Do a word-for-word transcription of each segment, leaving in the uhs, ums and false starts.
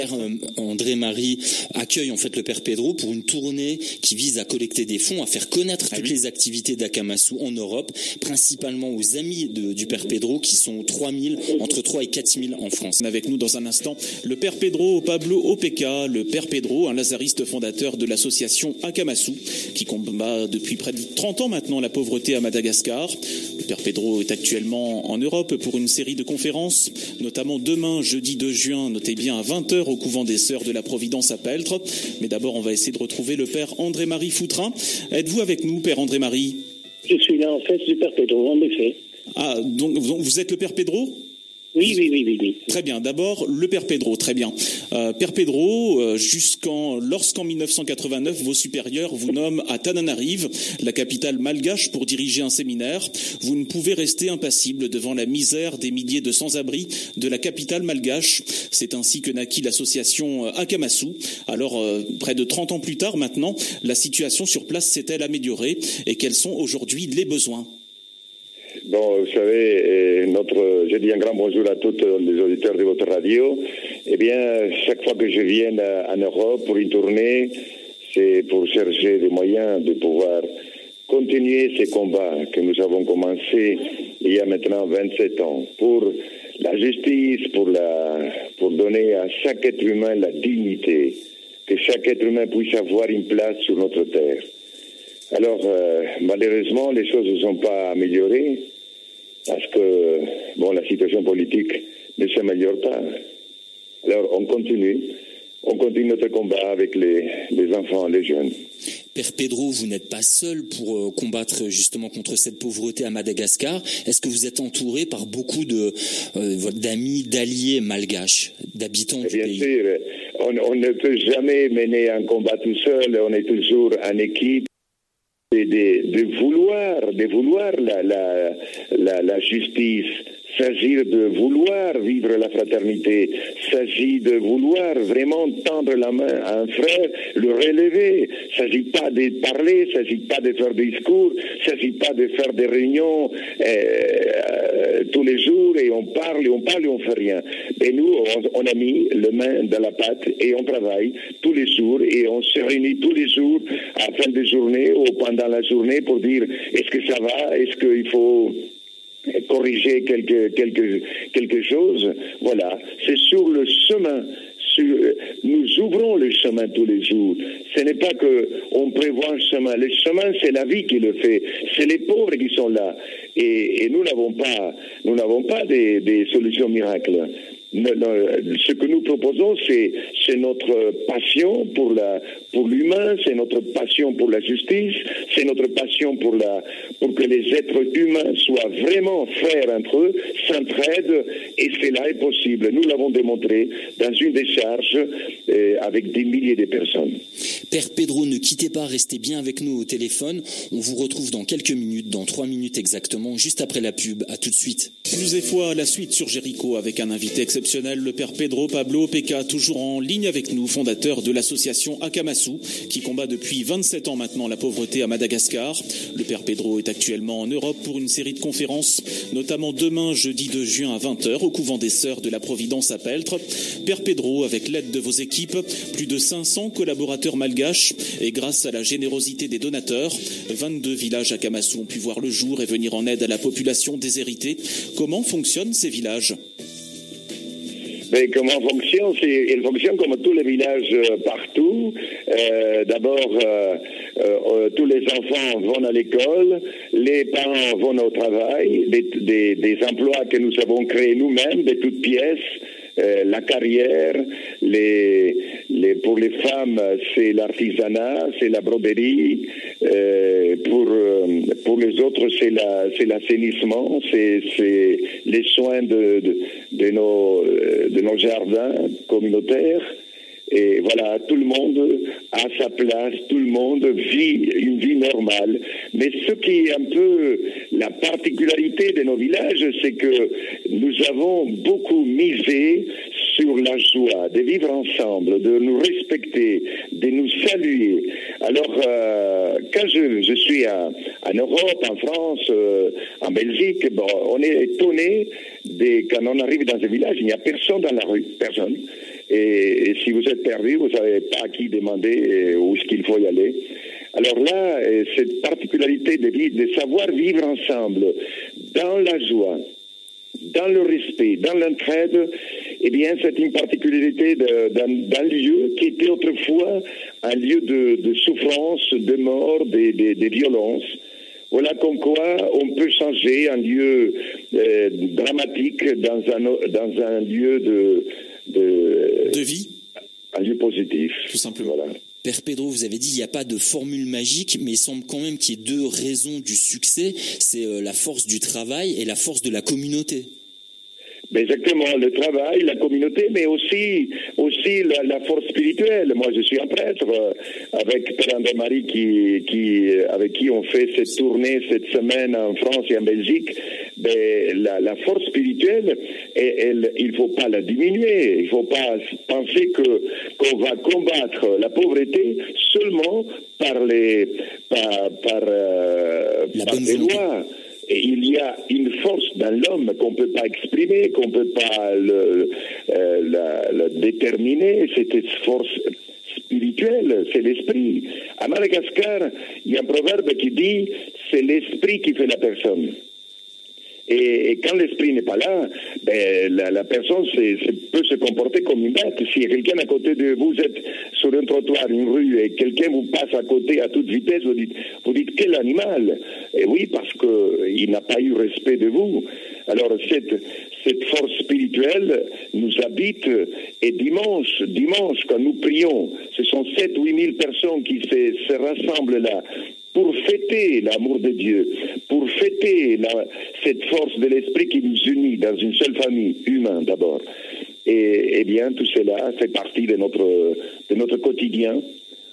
André-Marie accueille en fait le Père Pedro pour une tournée qui vise à collecter des fonds, à faire connaître ah toutes oui. les activités d'Akamasou en Europe, principalement aux amis de, du Père Pedro qui sont trois mille, entre trois et quatre mille en France. Avec nous dans un instant, le Père Pedro Pablo Opeka, le Père Pedro, un lazariste fondateur de l'association Akamasou, qui combat depuis près de trente ans maintenant la pauvreté à Madagascar. Le Père Pedro est actuellement en Europe pour une série de conférences, notamment demain, jeudi deux juin, notez bien à vingt heures au couvent des Sœurs de la Providence à Peltre. Mais d'abord, on va essayer de retrouver le Père André-Marie Foutrin. Êtes-vous avec nous, Père André-Marie ? Je suis là, en fait, du Père Pedro, en effet. Ah, donc vous êtes le Père Pedro ? Oui, oui, oui, oui, oui. Très bien. D'abord, le Père Pedro, très bien. Euh, Père Pedro, euh, jusqu'en, lorsqu'en mille neuf cent quatre-vingt-neuf, vos supérieurs vous nomment à Tananarive, la capitale malgache, pour diriger un séminaire, vous ne pouvez rester impassible devant la misère des milliers de sans-abri de la capitale malgache. C'est ainsi que naquit l'association Akamasou. Alors, euh, près de trente ans plus tard maintenant, la situation sur place s'est-elle améliorée et quels sont aujourd'hui les besoins ? Bon, vous savez, notre, je dis un grand bonjour à tous les auditeurs de votre radio. Eh bien, chaque fois que je viens en Europe pour une tournée, c'est pour chercher des moyens de pouvoir continuer ces combats que nous avons commencés il y a maintenant vingt-sept ans pour la justice, pour la, pour donner à chaque être humain la dignité, que chaque être humain puisse avoir une place sur notre terre. Alors, euh, malheureusement, les choses ne sont pas améliorées parce que, bon, la situation politique ne s'améliore pas. Alors, on continue. On continue notre combat avec les, les enfants, les jeunes. Père Pedro, vous n'êtes pas seul pour euh, combattre justement contre cette pauvreté à Madagascar. Est-ce que vous êtes entouré par beaucoup de, euh, d'amis, d'alliés malgaches, d'habitants du bien pays ? Bien sûr. On, on ne peut jamais mener un combat tout seul. On est toujours en équipe. De, de, de vouloir, de vouloir la, la, la, la justice, s'agit de vouloir vivre la fraternité, s'agit de vouloir vraiment tendre la main à un frère, le relever. Il ne s'agit pas de parler, il ne s'agit pas de faire des discours, il ne s'agit pas de faire des réunions euh, euh, tous les jours et on parle et on parle et on ne fait rien. Et nous, on, on a mis le main dans la pâte et on travaille tous les jours et on se réunit tous les jours à la fin de journée ou pendant la journée pour dire est-ce que ça va, est-ce qu'il faut corriger quelque, quelque, quelque chose. Voilà, c'est sur le chemin. Sur, nous ouvrons le chemin tous les jours. Ce n'est pas qu'on prévoit un chemin. Le chemin, c'est la vie qui le fait. C'est les pauvres qui sont là. Et, et nous n'avons pas, nous n'avons pas des, des solutions miracles. Ce que nous proposons, c'est, c'est notre passion pour, la, pour l'humain, c'est notre passion pour la justice, c'est notre passion pour, la, pour que les êtres humains soient vraiment frères entre eux, s'entraident, et cela est possible. Nous l'avons démontré dans une décharge euh, avec des milliers de personnes. Père Pedro, ne quittez pas, restez bien avec nous au téléphone. On vous retrouve dans quelques minutes, dans trois minutes exactement, juste après la pub. À tout de suite. Plus et fois, la suite sur Jéricho avec un invité exceptionnel, le Père Pedro Pablo Opeka, toujours en ligne avec nous, fondateur de l'association Akamasou, qui combat depuis vingt-sept ans maintenant la pauvreté à Madagascar. Le Père Pedro est actuellement en Europe pour une série de conférences, notamment demain, jeudi deux juin à vingt heures, au couvent des Sœurs de la Providence à Peltre. Père Pedro, avec l'aide de vos équipes, plus de cinq cents collaborateurs malgaches, et grâce à la générosité des donateurs, vingt-deux villages Akamasou ont pu voir le jour et venir en aide à la population déshéritée. Comment fonctionnent ces villages ? Mais comment fonctionne c'est, Il fonctionne comme tous les villages euh, partout. Euh, d'abord, euh, euh, tous les enfants vont à l'école, les parents vont au travail, des, des, des emplois que nous avons créés nous-mêmes, de toutes pièces. Euh, la carrière, les, les, pour les femmes, c'est l'artisanat, c'est la broderie. Euh, pour, euh, pour les autres, c'est, la, c'est l'assainissement, c'est, c'est les soins de, de, de, nos, de nos jardins communautaires. Et voilà, tout le monde a sa place, tout le monde vit une vie normale. Mais ce qui est un peu la particularité de nos villages, c'est que nous avons beaucoup misé sur la joie, de vivre ensemble, de nous respecter, de nous saluer. Alors, euh, quand je, je suis à, en Europe, en France, euh, en Belgique, bon, on est étonné de, quand on arrive dans un village, il n'y a personne dans la rue, personne. Et, et si vous êtes perdu, vous ne savez pas à qui demander et où est-ce qu'il faut y aller. Alors là, cette particularité de, de savoir vivre ensemble, dans la joie, dans le respect, dans l'entraide, eh bien, c'est une particularité de, d'un, d'un lieu qui était autrefois un lieu de, de souffrance, de mort, de, de, de violence. Voilà comme quoi on peut changer un lieu euh, dramatique dans un, dans un lieu de, de... de vie. Un lieu positif. Tout simplement. Voilà. Père Pedro, vous avez dit qu'il n'y a pas de formule magique, mais il semble quand même qu'il y ait deux raisons du succès. C'est euh, la force du travail et la force de la communauté. Ben exactement, le travail, la communauté, mais aussi aussi la, la force spirituelle. Moi, je suis un prêtre euh, avec Père André-Marie qui, qui, avec qui on fait cette tournée cette semaine en France et en Belgique. Ben, la, la force spirituelle, elle, elle, il ne faut pas la diminuer. Il ne faut pas penser que qu'on va combattre la pauvreté seulement par les par par, euh, par les lois. Et il y a une force dans l'homme qu'on ne peut pas exprimer, qu'on ne peut pas le, euh, la, la déterminer. C'est une force spirituelle, c'est l'esprit. À Madagascar, il y a un proverbe qui dit « c'est l'esprit qui fait la personne ». Et, et quand l'esprit n'est pas là, ben, la, la personne c'est, c'est, peut se comporter comme une bête. Si quelqu'un à côté de vous, vous êtes sur un trottoir, une rue, et quelqu'un vous passe à côté à toute vitesse, vous dites, vous dites quel animal? Et oui, parce qu'il n'a pas eu respect de vous. Alors cette, cette force spirituelle nous habite, et dimanche, dimanche, quand nous prions, ce sont sept ou huit mille personnes qui se, se rassemblent là, pour fêter l'amour de Dieu, pour fêter la, cette force de l'esprit qui nous unit dans une seule famille, humaine d'abord. Et, et bien, tout cela fait partie de notre, de notre quotidien.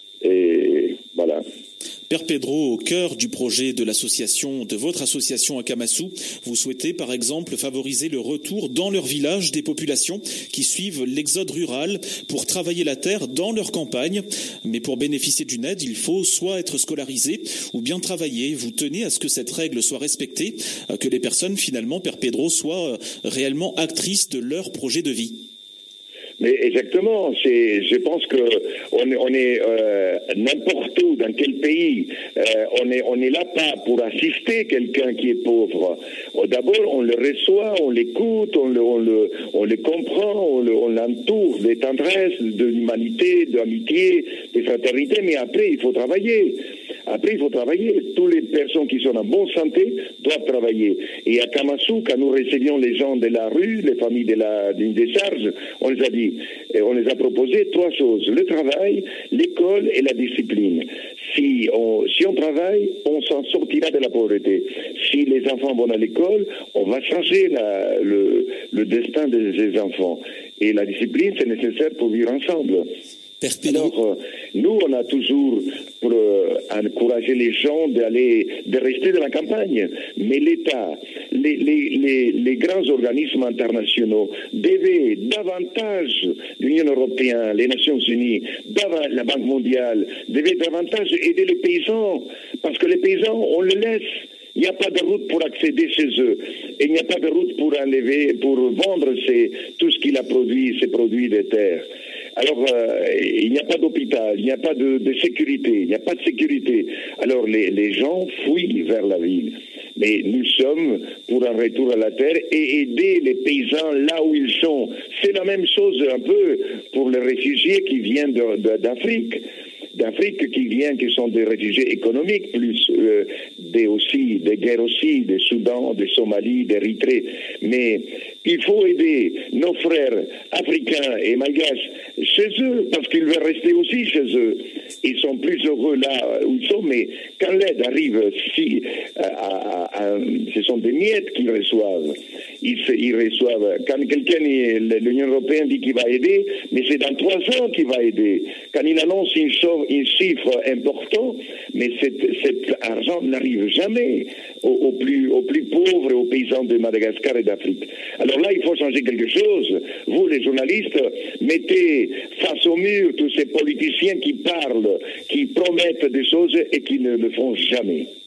Et voilà. Père Pedro, au cœur du projet de l'association, de votre association Akamasu, vous souhaitez par exemple favoriser le retour dans leur village des populations qui suivent l'exode rural pour travailler la terre dans leur campagne. Mais pour bénéficier d'une aide, il faut soit être scolarisé ou bien travailler. Vous tenez à ce que cette règle soit respectée, que les personnes finalement, Père Pedro, soient réellement actrices de leur projet de vie. Mais exactement, c'est, je pense que on est, on est euh, n'importe où, dans quel pays, euh, on est, on est là pas pour assister quelqu'un qui est pauvre. D'abord, on le reçoit, on l'écoute, on le, on le, on le comprend, on, le, on l'entoure de tendresse, de l'humanité, d'amitié, de fraternité. Mais après, il faut travailler. Après, il faut travailler. Toutes les personnes qui sont en bonne santé doivent travailler. Et à Akamasu, quand nous recevions les gens de la rue, les familles de la, d'une décharge, on les a dit, et on les a proposé trois choses, le travail, l'école et la discipline. Si on, si on travaille, on s'en sortira de la pauvreté. Si les enfants vont à l'école, on va changer la, le, le destin de ces enfants. Et la discipline, c'est nécessaire pour vivre ensemble. Alors, euh, nous, on a toujours pour euh, encourager les gens d'aller, de rester dans la campagne. Mais l'État, les, les, les, les grands organismes internationaux devaient davantage, l'Union européenne, les Nations Unies, la Banque mondiale, devaient davantage aider les paysans. Parce que les paysans, on les laisse. Il n'y a pas de route pour accéder chez eux. Et il n'y a pas de route pour enlever, pour vendre ces, tout ce qu'il a produit, ses produits de terre. Alors, euh, il n'y a pas d'hôpital, il n'y a pas de, de sécurité, il n'y a pas de sécurité. Alors, les, les gens fuient vers la ville. Mais nous sommes pour un retour à la terre et aider les paysans là où ils sont. C'est la même chose un peu pour les réfugiés qui viennent de, de, d'Afrique. d'Afrique qui viennent, qui sont des réfugiés économiques, plus euh, des aussi, des guerres aussi, des Soudan, des Somalie, d'Érythrée. Mais il faut aider nos frères africains et malgaches chez eux, parce qu'ils veulent rester aussi chez eux. Ils sont plus heureux là où ils sont, mais quand l'aide arrive, si, à, à, à, ce sont des miettes qu'ils reçoivent. Ils, ils reçoivent. Quand quelqu'un, l'Union européenne dit qu'il va aider, mais c'est dans trois ans qu'il va aider. Quand il annonce une, chose, une chiffre important, mais cet, cet argent n'arrive jamais aux, aux, plus, aux plus pauvres et aux paysans de Madagascar et d'Afrique. Alors là, il faut changer quelque chose. Vous, les journalistes, mettez face au mur tous ces politiciens qui parlent, qui promettent des choses et qui ne le font jamais.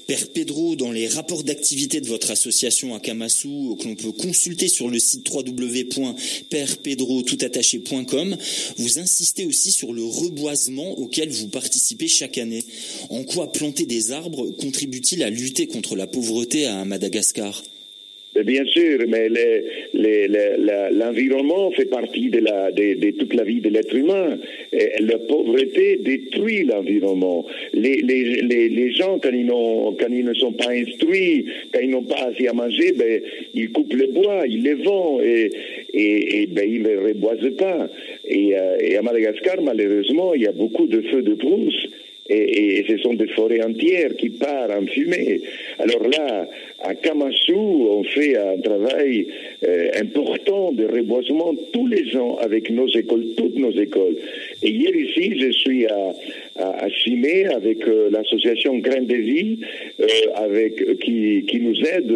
Père Pedro, dans les rapports d'activité de votre association Akamasu, que l'on peut consulter sur le site w w w point père pedro tout attaché point com, vous insistez aussi sur le reboisement auquel vous participez chaque année. En quoi planter des arbres contribue-t-il à lutter contre la pauvreté à Madagascar ? Bien sûr, mais les, les, les, la, l'environnement fait partie de, la, de, de toute la vie de l'être humain. Et la pauvreté détruit l'environnement. Les, les, les, les gens, quand ils, quand ils ne sont pas instruits, quand ils n'ont pas assez à manger, ben, ils coupent le bois, ils les vendent et, et, et ben, ils ne les reboisent pas. Et, euh, et à Madagascar, malheureusement, il y a beaucoup de feux de brousse. Et, et ce sont des forêts entières qui partent en fumée. Alors là, à Akamasu, on fait un travail euh, important de reboisement tous les ans avec nos écoles, toutes nos écoles. Et hier ici, je suis à, à, à Chimay avec euh, l'association Grain de Vie, euh, avec, qui, qui nous aide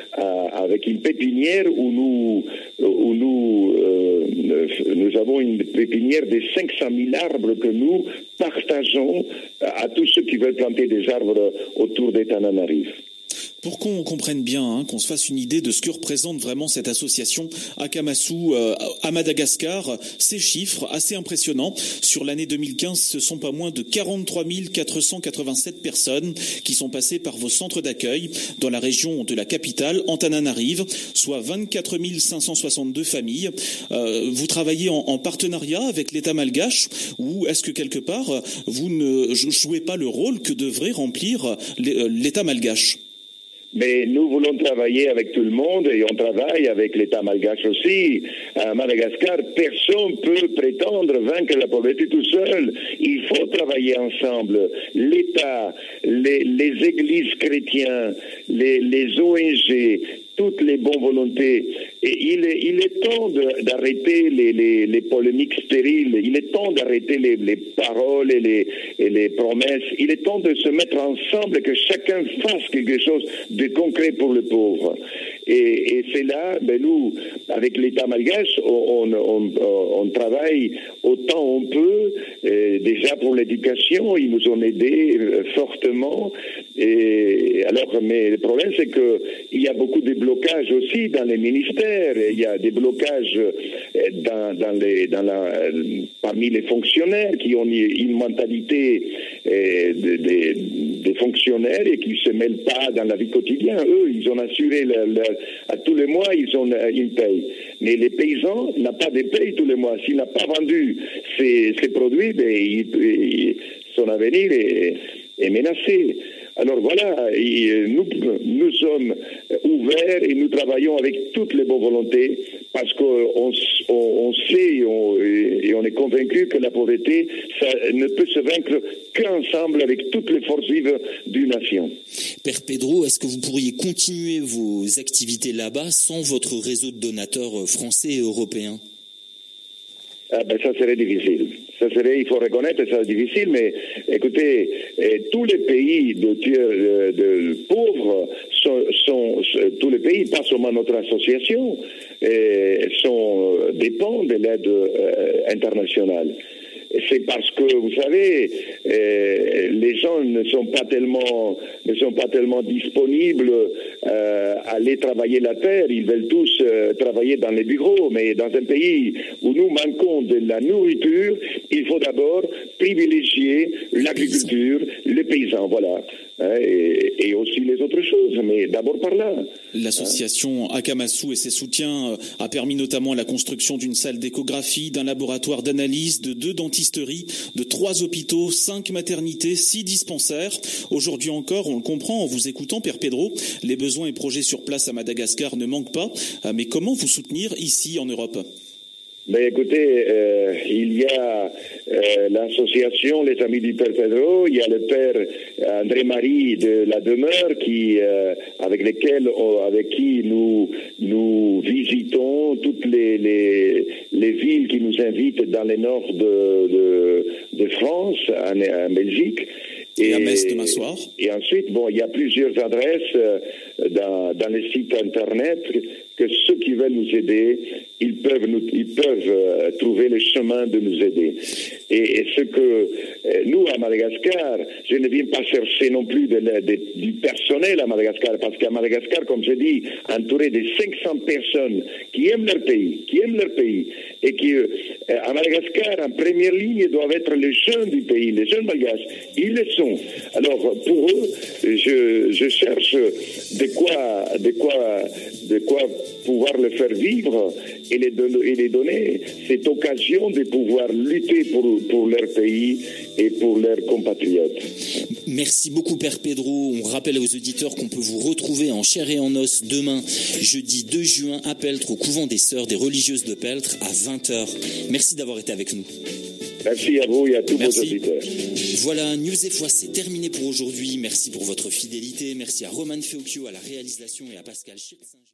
à, avec une pépinière où nous, où nous, euh, nous avons une pépinière de cinq cent mille arbres que nous partageons à tous ceux qui veulent planter des arbres autour des Tananarives. Pour qu'on comprenne bien, hein, qu'on se fasse une idée de ce que représente vraiment cette association Akamasu euh, à Madagascar, ces chiffres assez impressionnants. Sur l'année deux mille quinze, ce sont pas moins de quarante-trois mille quatre cent quatre-vingt-sept personnes qui sont passées par vos centres d'accueil dans la région de la capitale, Antananarive, soit vingt-quatre mille cinq cent soixante-deux familles. Euh, vous travaillez en, en partenariat avec l'État malgache ou est-ce que quelque part, vous ne jouez pas le rôle que devrait remplir l'État malgache ? Mais nous voulons travailler avec tout le monde et on travaille avec l'État malgache aussi. À Madagascar, personne ne peut prétendre vaincre la pauvreté tout seul. Il faut travailler ensemble. L'État, les, les églises chrétiennes, les, les O N G, toutes les bonnes volontés. Et il est, il est temps de, d'arrêter les, les, les polémiques stériles. Il est temps d'arrêter les, les paroles et les, et les promesses. Il est temps de se mettre ensemble, que chacun fasse quelque chose de concret pour le pauvre. Et, et c'est là, ben nous, avec l'État malgache, on, on, on, on travaille autant on peut. Et déjà pour l'éducation, ils nous ont aidés fortement. Et alors, mais le problème, c'est que il y a beaucoup de blocages aussi dans les ministères. Il y a des blocages dans, dans les, dans la, parmi les fonctionnaires qui ont une mentalité des de, de fonctionnaires et qui ne se mêlent pas dans la vie quotidienne. Eux, ils ont assuré leur, leur, à tous les mois, ils ont une paye. Mais les paysans n'ont pas de paye tous les mois. S'ils n'ont pas vendu ces, ces produits, ben, il, il, son avenir est, est menacé. Alors voilà, nous, nous sommes ouverts et nous travaillons avec toutes les bonnes volontés parce qu'on on, on sait et on, et on est convaincu que la pauvreté, ça ne peut se vaincre qu'ensemble avec toutes les forces vives d'une nation. Père Pedro, est-ce que vous pourriez continuer vos activités là-bas sans votre réseau de donateurs français et européens ? Ah ben ça serait difficile. Ça serait, il faut reconnaître, ça c'est difficile, mais écoutez, eh, tous les pays de, de, de pauvres sont, sont, tous les pays, pas seulement notre association, eh, sont, dépendent de l'aide euh, internationale. C'est parce que, vous savez, euh, les gens ne sont pas tellement, ne sont pas tellement disponibles euh, à aller travailler la terre. Ils veulent tous euh, travailler dans les bureaux. Mais dans un pays où nous manquons de la nourriture, il faut d'abord privilégier l'agriculture, les paysans, voilà. Hein, et, et aussi les autres choses, mais d'abord par là. L'association Akamasu et ses soutiens a permis notamment la construction d'une salle d'échographie, d'un laboratoire d'analyse, de deux dentisteries, de trois hôpitaux, cinq maternités, six dispensaires. Aujourd'hui encore, on le comprend en vous écoutant, Père Pedro, les besoins et projets sur place à Madagascar ne manquent pas. Mais comment vous soutenir ici en Europe ? Ben écoutez, euh, il y a euh, l'association Les Amis du Père Pedro, il y a le Père André-Marie de la Demeure qui, euh, avec lesquels, avec qui nous nous visitons toutes les, les les villes qui nous invitent dans le nord de de, de France, en, en Belgique. Et, et à Metz demain soir. Et ensuite, bon, il y a plusieurs adresses euh, dans, dans les sites internet que ceux qui veulent nous aider, ils peuvent, nous, ils peuvent euh, trouver le chemin de nous aider. Et, et ce que euh, nous, à Madagascar, je ne viens pas chercher non plus de, de, du personnel à Madagascar, parce qu'à Madagascar, comme je dis, entouré de cinq cents personnes qui aiment leur pays, qui aiment leur pays, et qui, euh, à Madagascar, en première ligne, doivent être les jeunes du pays, les jeunes malgaches. Ils le sont. Alors, pour eux, je, je cherche de quoi, de quoi, de quoi pouvoir les faire vivre et les, don- et les donner cette occasion de pouvoir lutter pour, pour leur pays et pour leurs compatriotes. Merci beaucoup Père Pedro. On rappelle aux auditeurs qu'on peut vous retrouver en chair et en os demain, jeudi deux juin, à Peltre, au couvent des Sœurs des Religieuses de Peltre, à vingt heures. Merci d'avoir été avec nous. Merci à vous et à tous Merci. vos auditeurs. Voilà, News et Foi, c'est terminé pour aujourd'hui. Merci pour votre fidélité. Merci à Roman Feocchio à la réalisation et à Pascal Chirc.